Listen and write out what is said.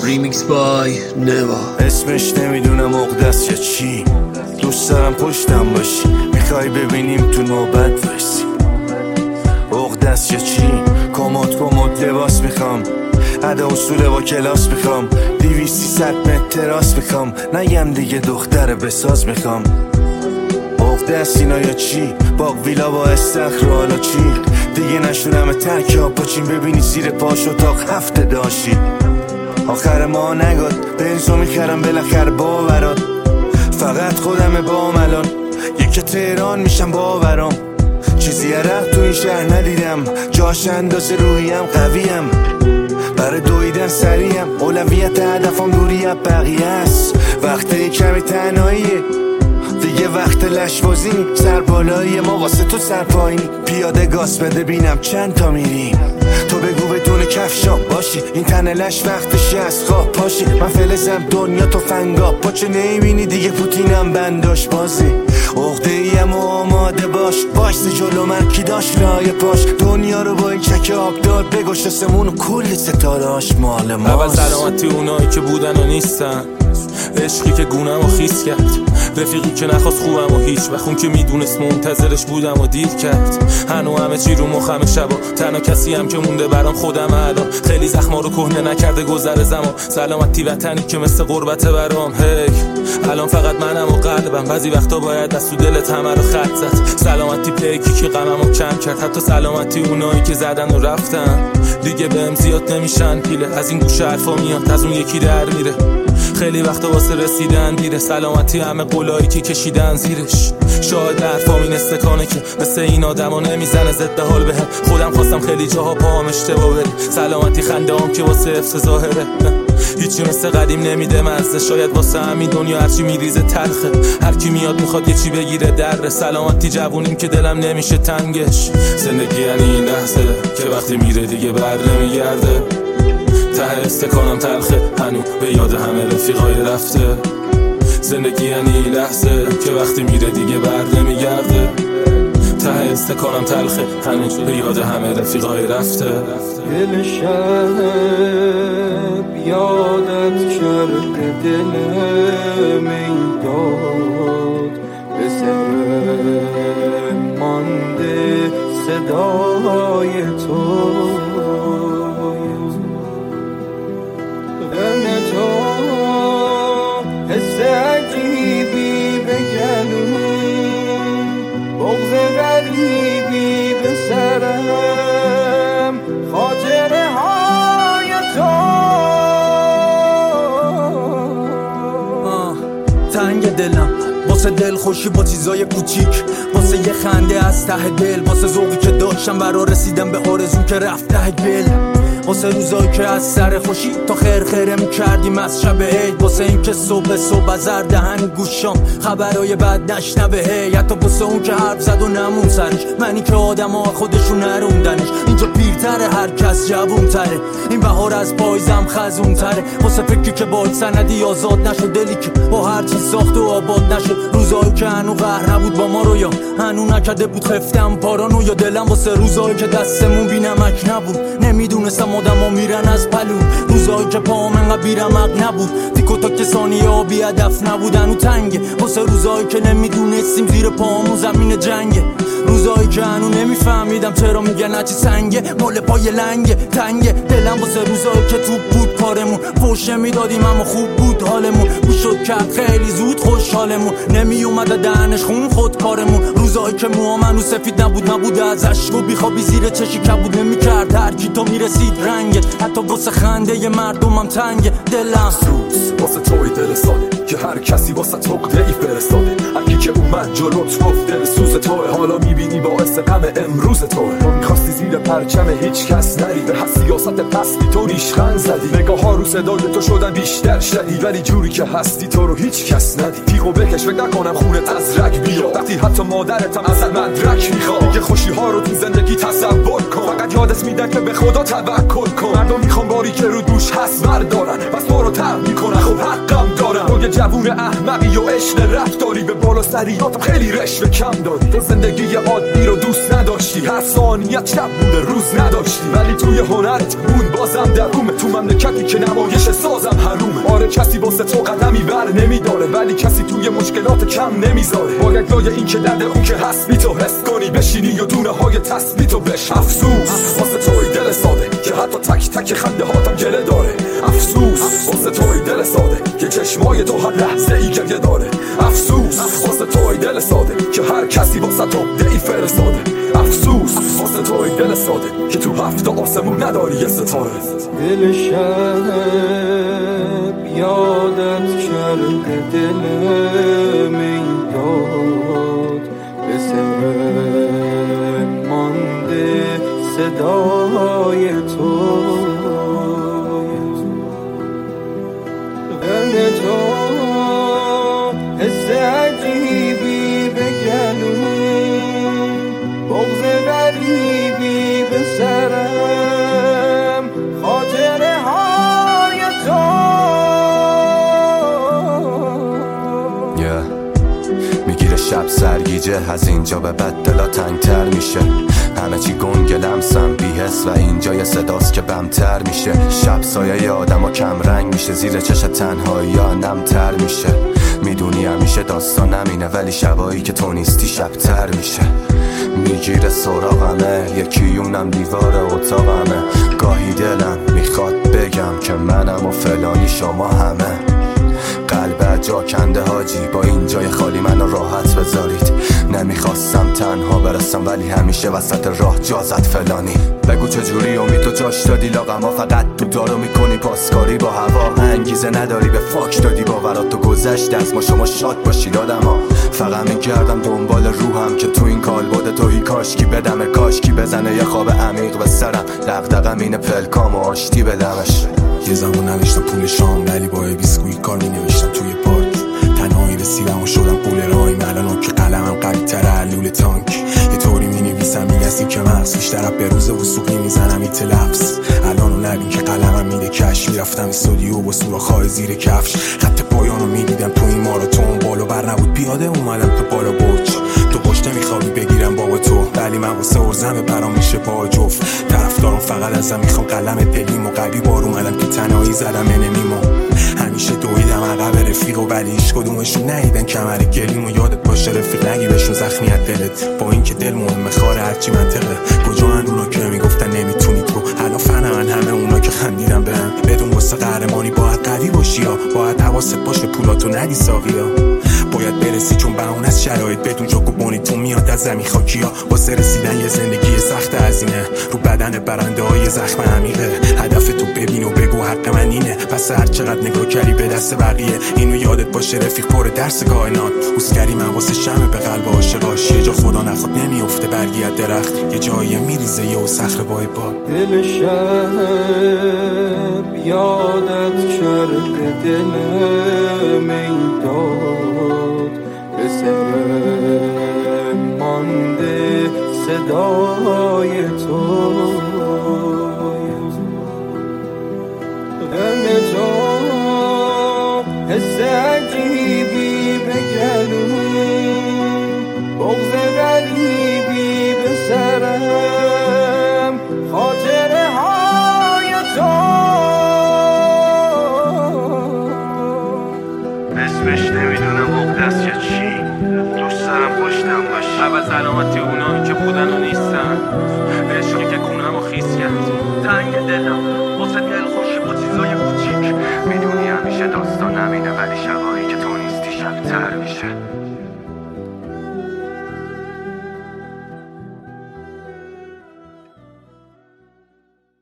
ریمیکس بای نوا. اسمش نمیدونم عقده‌ست یا چی، دوست دارم پشتم باشی، میخوای ببینیم تو نوبت وایسی. عقده‌ست یا چی، کمد لباس میخوام، ادا اصول با کلاس میخوام، 200-300 متر تراس میخوام، نگم دیگه دختر بساز میخوام. عقده‌ست اینا یا چی، باغ ویلا با استخر حالا چی، دیگه نشونم ترک ها پاچین ببینی زیر پاش اتاق هفته داشی. آخر ما نگاد بنزو میخرم بالاخره باورات، فقط خودم با الان یکی تهران میشم باورام. چیزی عرق تو این شهر ندیدم، جاش اندازه روحیم قویم، برای دویدن سریم، اولویت هدفم دوری از بقیه است. وقتی کمی تنهاییه دیگه، وقت لشبازی سر بالایی ما واسه تو سر پایینی، پیاده گاز بده بینم چند تا میری، تو بگو بدون کفشام باشی، این تنه لش وقتشی از خواب پاشی، من فلزم دنیا تو فنگا پاچه نمیبینی دیگه پوتینم بنداش بازی. عقده ایم و آماده باش، باشتی جلو من کی داشت رای پاش، دنیا رو با این چک آبدار بگوش سمون و کل ستارهاش مال ماست. اول سلامتی اونایی که بودن و نیستن، عشقی که گونم و خیس کرد، رفیقی که نخواست خوبم و هیچ وقت که میدونست منتظرش بودم و دیر کرد. هنو همه چی رو مخم شبا، تنها کسی هم که مونده برام خودم الان، خیلی زخما رو کهنه نکرده گذر زمان، سلامتی وطنی که مثل غربته برام. هی الان فقط منم و قلبم، بعضی وقتا باید از تو دلت همه رو خط زد. سلامتی پیکی که غممو کم کرد، حتی سلامتی اونایی که زدن و رفتن دیگه بهم زیاد نمیشن پیله، از این گوشه حرفا میاد از اون یکی در میره، خیلی وقتا واسه رسیدن دیره. سلامتی همه قولایی که کشیدن زیرش، شاید حرفام این استکانه که مثل این آدما نمیزنه ضد حال بهم، خودم خواستم خیلی جاها پاهم اشتباه بره. سلامتی خندهام که واسه حفظ ظاهره، هیچی مثل قدیم نمیده مزه، شاید واسه همین دنیا هرچی میریزه تلخه، هر کی میاد میخواد یه چی بگیره دره. سلامتی جوونیم که دلم نمیشه تنگش، زندگی یعنی این لحظه که وقتی میره دیگه بر نمیگرده، ته استکانم تلخه هنو به یاد همه رفیقای رفته. زندگی یعنی این لحظه که وقتی میره دیگه بر نمیگرده، ته استکانم تلخه هنو به یاد همه رفیقای رفته. دل شب یادت کرده، دل میداد به سر مانده صدای تو، حس عجیبی به گلوم، بغض غریبی به سرم، خاطره های تو. تنگ دلم واسه دل خوشی با چیزای کوچیک، واسه یه خنده از ته دل، واسه ذوقی که داشتم برا رسیدم به آرزو که رفت ته گل، واسه روزایی که از سر خوشی تا خیر می‌کردیم از شب عید، واسه این که صبح زر دهن گوشام خبرای بد نشنوه، هی حتی واسه اون که حرف زد و نمون سرش، منی که آدم‌ها خودشون نروندنش، اینجا پیرتره هر کس جوون‌تره، این بهار از پاییزم خزون‌تره، واسه فکری که باید سندی آزاد نشد، دلی که با هر چیز ساخت و آباد نشد، روزایی که هنو قهر نبود با ما رو، یا هنو نکرده بود خفتم پارانو، یا دلم واسه روزایی که دستمون بی‌نمک نبود، نمیدونستم آدم‌ها میرن از پلون، روزایی که پاهم انقدر بیرمق نبود، دیکو تا که ثانیه ها بی هدف نبودن و تنگه، واسه روزایی که نمیدونستیم زیر پاهمون زمین جنگه، روزایی که هنو نمیفهمیدم چرا میگن هرچی سنگه مال پای لنگه تنگه، دلم واسه روزایی که تو بود کارمون، فوشه میدادیم اما خوب بود حالمون، میشد کرد خیلی زود خوشحالمون، نمی اومده دهنش خون خود کارمون، روزایی که موام هنو سفید نبود از اشک و بیخوابی زیر چشی کبود نمیکرد، هر کی تو میرسید رنگت، حتی واسه خنده ی مردمم تنگه دلم. سوز واسه توی دل ساده که هر کسی واسه عقده ای فرستاده، هر کی که اومد جلوت گفت دل سوز توه، حالا میبینی باعث غم امروز توه، تو میخواستی زیر پرچم هیچ کس نری، به سیاست پستی تو ریشخند زدی، نگاه ها رو صدای تو شدن بیشتر شدی، ولی جوری که هستی تو رو هیچ کس ندید، تیغو بکش فکر نکنم خونت از رگ بیاد، وقتی حتی مادرتم ازت مدرک میخواد، میگه خوشی ها رو تو زندگی تصور کن، فقط یادت میدن که به خدا توکل کن، مردم میخوام باری که رو دوش هست بردارن، بس تو رو ترک میکنن خب حقم دارم، تو یه جوون احمقی و عشق رفتاری، به بالا سریاتم خیلی رشوه کم داری، تو زندگی عادی رو دوست نداری. نداشتی، هر ثانیت شب بوده روز نداشتی، ولی توی هنرت مون بازم درومه. تو مملکتی که نمایش سازم حرومه. آره کسی واسه تو قدمی بر نمیداره، ولی کسی توی مشکلات کم نمیذاره. باید جای این که درد اون که هست بی تو حس کنی، بشینی و دونه های تثبیتو بش. افسوس واسه توی دل ساده که حتی تک تک خنده هاتم گله داره. افسوس واسه توی دل ساده که چشمای تو هر لحظه ای گریه داره. افسوس واسه توی دل ساده که هر کسی واسه تو دعی فرستاده. افسوس واسه توی دل ساده که تو هفت آسمون نداری یه ستاره. دل شب یادت کرده، دل میداد به سر مانده صدای تو. غم تو حس عجیبی به گلوم، بغض غریبی به سرم، خاطره های تو. میگیره شب سرگیجه، از اینجا به بعد دلا تنگتر میشه. همه چی گنگ لمسم بی حس و اینجا یه صداست که بمتر میشه. شب سایه آدم ها کم رنگ میشه، زیر چش تنهایی ها نمتر میشه. میدونی همیشه داستان نمینه، ولی شبایی که تو نیستی شبتر میشه. میگیره سراغمه، یکی اونم دیوار اتاقمه. گاهی دلم میخواد بگم که منم و فلانی شما همه. قلب جا کنده حاجی، با این جای خالی منو راحت بذارید. نمیخواستم تنها برسم، ولی همیشه وسط راه جا زد فلانی. بگو چجوری امید تو جاش دادی لاغما، فقط تو دارو میکنی پاسکاری با هوا. انگیزه نداری به فاک دادی باورات تو گذشت از ما، شما شاد باشید آدما. فقط میگردم دنبال روحم که تو این کالبد توی کاشکی بدمه، کاشکی بزنه یه خواب عمیق به سرم. دغدغم اینه پلکام و آشتی بدمش. یه زمان نوشتم پول شام، ولی با بیسکویت کار می نوشتم توی پارک. تنهایی رسیدم و شدم قول راهیم. الان که قلمم قوی تر علول تانک، یه طوری می نویسم میگسی که مغز بیشتر به روز و سوقی میزنم این لفظ. الانو نبین که قلمم میده کش، میرفتم استودیو با سوراخ‌های زیر کفش. خط پایانو میدیدم تو این ماراتون، بالو بر نبود پیاده اومدم تو بالا برج. تو پشت نمیخوابی بگیرم بابا تو، ولی من واسه ارزمه برام میشه با جفت. طرفدارم فقط ازم میخوام قلم دلیم و قوی بار اومدم که تنهایی زدم نمیمو. همیشه دویدم عقب رفیقو، ولی هیچ کدومشون ندیدن کمر گلیمو. یادت باشه رفیق نگی بهشون زخمیت دلت، با اینکه دل مهمه خاره هرچی منطقه. کجا اونا که میگفتن نمیتونی تو، الان فهمن همه اونا که خندیدن بهم. بدون واسه قهرمانی باید قوی باشی ها، باید حواست باشه پولاتو ندی ساقیا. باید برسی چون بهونه از شرایط، بدون جاک و بونیتون میاد از زمین خاکیا. واسه رسیدن یه زندگی سخت هزینه، رو بدن برنده های زخم عمیقه. هدف تو ببین و بگو حق من اینه، پس هر چقدر نگاه کردی به دست بقیه. اینو یادت باشه رفیق پر درس کائنات. اوسکری من واسه شمع به قلب عاشقاش، یه جا خدا نخواد نمیافته برگی از درخت، یه جایی میریزه یه صخره وای پا. دل شب یادت کرده، دل میداد به سر مانده صدای تو. غم تو حس عجیبی به گلوم، بغض غریبی به سرم، خاطره های تو. اسمش نمیدونم مقدس یا چی، دوست دارم پشتم باشی. اول سلامتی اونایی که بودن و نیستن، عشقی که گونم و خیس کرد. تنگ دلم واسه دل خوشی با چیزای کوچیک. میدونی همیشه داستان نمینه، ولی شبایی که تو نیستی شبتر میشه.